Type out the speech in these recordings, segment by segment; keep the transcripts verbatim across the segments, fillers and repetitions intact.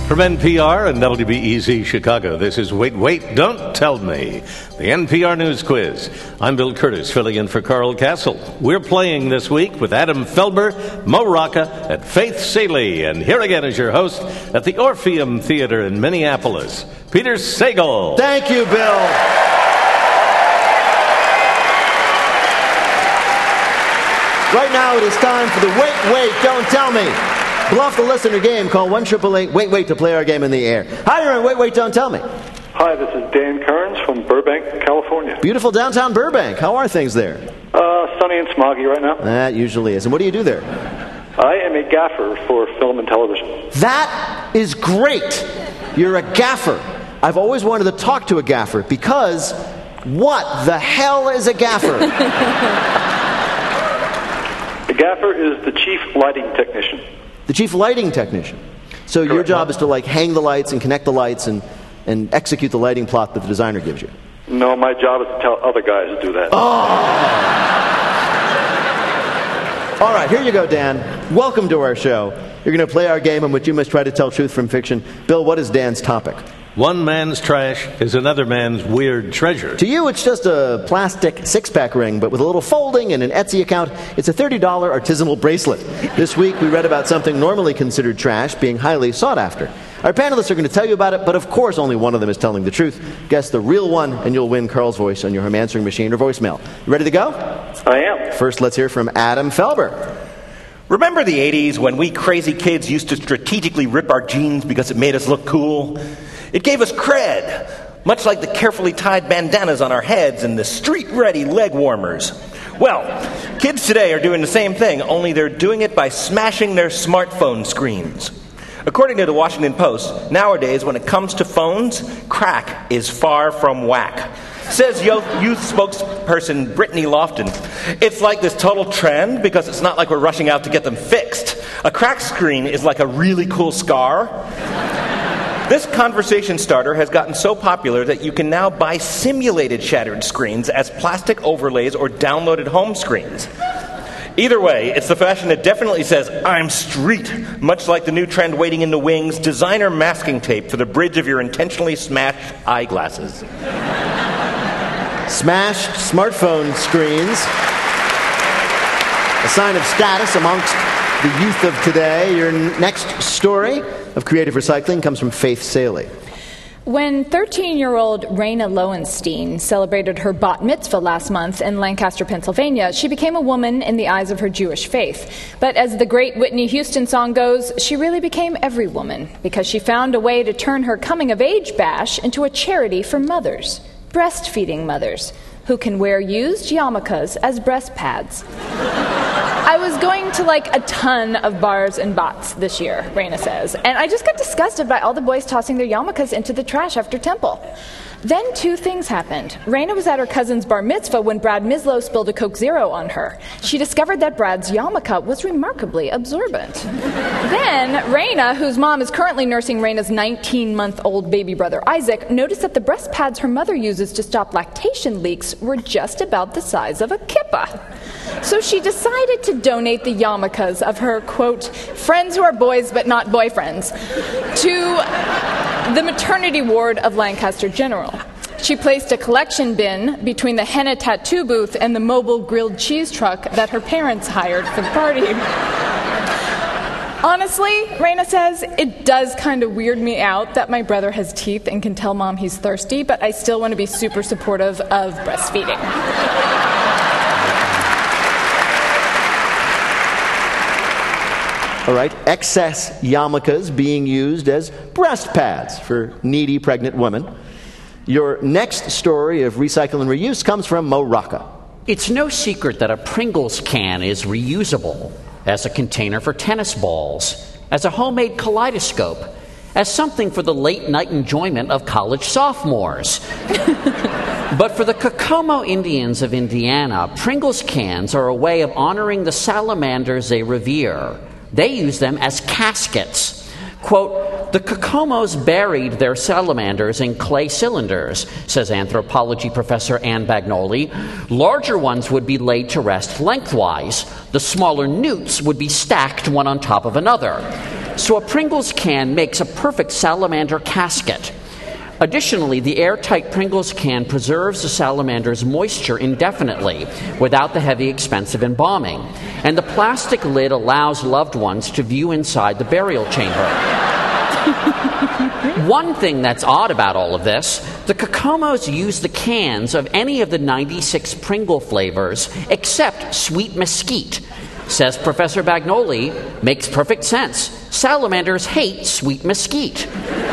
From N P R and W B E Z Chicago, this is Wait, Wait, Don't Tell Me, the N P R News Quiz. I'm Bill Curtis, filling in for Carl Castle. We're playing this week with Adam Felber, Mo Rocca, and Faith Seeley. And here again is your host at the Orpheum Theater in Minneapolis, Peter Sagal. Thank you, Bill. Right now it is time for the Wait, Wait, Don't Tell Me. Bluff the listener game. Call one eight eight eight wait wait to play our game in the air. Hi, you're on Wait, Wait, Don't Tell Me. Hi, this is Dan Kearns from Burbank, California. Beautiful downtown Burbank. How are things there? Uh, sunny and smoggy right now. That usually is. And what do you do there? I am a gaffer for film and television. That is great. You're a gaffer. I've always wanted to talk to a gaffer because what the hell is a gaffer? The gaffer is the chief lighting technician. The chief lighting technician. So Correct. Your job is to like hang the lights and connect the lights and, and execute the lighting plot that the designer gives you. No, my job is to tell other guys to do that. Oh! All right, here you go, Dan. Welcome to our show. You're going to play our game in which you must try to tell truth from fiction. Bill, what is Dan's topic? One man's trash is another man's weird treasure. To you, it's just a plastic six-pack ring, but with a little folding and an Etsy account, it's a thirty dollars artisanal bracelet. This week, we read about something normally considered trash being highly sought after. Our panelists are going to tell you about it, but of course, only one of them is telling the truth. Guess the real one, and you'll win Carl's voice on your home answering machine or voicemail. You ready to go? I am. First, let's hear from Adam Felber. Remember the eighties when we crazy kids used to strategically rip our jeans because it made us look cool? It gave us cred, much like the carefully tied bandanas on our heads and the street-ready leg warmers. Well, kids today are doing the same thing, only they're doing it by smashing their smartphone screens. According to the Washington Post, nowadays, when it comes to phones, crack is far from whack. Says youth spokesperson Brittany Lofton. It's like this total trend because it's not like we're rushing out to get them fixed. A cracked screen is like a really cool scar. This conversation starter has gotten so popular that you can now buy simulated shattered screens as plastic overlays or downloaded home screens. Either way, it's the fashion that definitely says, I'm street, much like the new trend waiting in the wings, designer masking tape for the bridge of your intentionally smashed eyeglasses. Smashed smartphone screens. A sign of status amongst the youth of today. Your next story of creative recycling comes from Faith Seeley. When thirteen-year-old Raina Lowenstein celebrated her bat mitzvah last month in Lancaster, Pennsylvania, she became a woman in the eyes of her Jewish faith. But as the great Whitney Houston song goes, she really became every woman because she found a way to turn her coming-of-age bash into a charity for mothers, breastfeeding mothers, who can wear used yarmulkes as breast pads. I was going to like a ton of bars and bots this year, Raina says, and I just got disgusted by all the boys tossing their yarmulkes into the trash after temple. Then two things happened. Raina was at her cousin's bar mitzvah when Brad Mislow spilled a Coke Zero on her. She discovered that Brad's yarmulke was remarkably absorbent. Then Raina, whose mom is currently nursing Raina's nineteen-month-old baby brother Isaac, noticed that the breast pads her mother uses to stop lactation leaks were just about the size of a kippah. So she decided to donate the yarmulkes of her, quote, friends who are boys but not boyfriends, to the maternity ward of Lancaster General. She placed a collection bin between the henna tattoo booth and the mobile grilled cheese truck that her parents hired for the party. Honestly, Raina says, it does kind of weird me out that my brother has teeth and can tell mom he's thirsty, but I still want to be super supportive of breastfeeding. All right, excess yarmulkes being used as breast pads for needy pregnant women. Your next story of recycle and reuse comes from Mo Rocca. It's no secret that a Pringles can is reusable as a container for tennis balls, as a homemade kaleidoscope, as something for the late-night enjoyment of college sophomores. But for the Kokomo Indians of Indiana, Pringles cans are a way of honoring the salamanders they revere. They use them as caskets. Quote, the Kokomos buried their salamanders in clay cylinders, says anthropology professor Ann Bagnoli. Larger ones would be laid to rest lengthwise. The smaller newts would be stacked one on top of another. So a Pringles can makes a perfect salamander casket. Additionally, the airtight Pringles can preserves the salamander's moisture indefinitely without the heavy expense of embalming. And the plastic lid allows loved ones to view inside the burial chamber. One thing that's odd about all of this, the Cocomos use the cans of any of the ninety-six Pringle flavors except sweet mesquite. Says Professor Bagnoli, makes perfect sense. Salamanders hate sweet mesquite.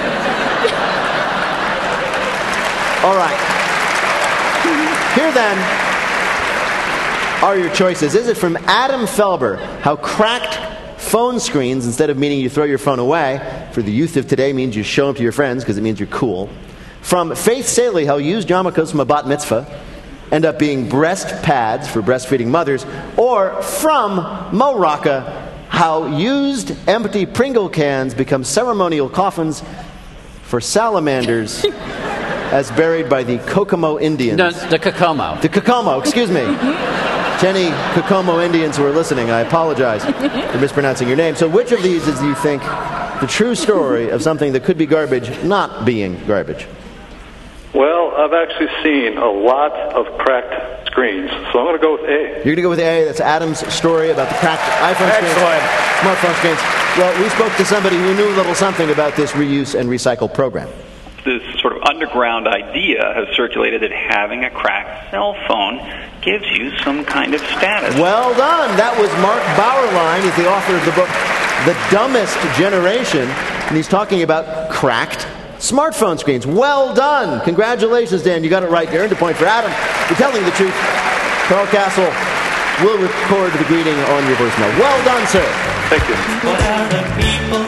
All right. Here then are your choices. Is it from Adam Felber, how cracked phone screens, instead of meaning you throw your phone away, for the youth of today means you show them to your friends because it means you're cool. From Faith Saley, how used yarmulkes from a bat mitzvah end up being breast pads for breastfeeding mothers. Or from Mo Rocca, how used empty Pringle cans become ceremonial coffins for salamanders as buried by the Kokomo Indians. No, the Kokomo. The Kokomo, excuse me. To any Kokomo Indians who are listening, I apologize for mispronouncing your name. So which of these is, do you think, the true story of something that could be garbage not being garbage? Well, I've actually seen a lot of cracked screens, so I'm going to go with A. You're going to go with A. That's Adam's story about the cracked iPhone screens. Excellent. Smartphone screens. Well, we spoke to somebody who knew a little something about this reuse and recycle program. This sort of underground idea has circulated that having a cracked cell phone gives you some kind of status. Well done. That was Mark Bauerlein. He's the author of the book The Dumbest Generation, and he's talking about cracked smartphone screens. Well done. Congratulations, Dan. You got it right. You earned a point for Adam for telling the truth. Carl Castle will record the greeting on your voicemail. Well done, sir. Thank you. What are the people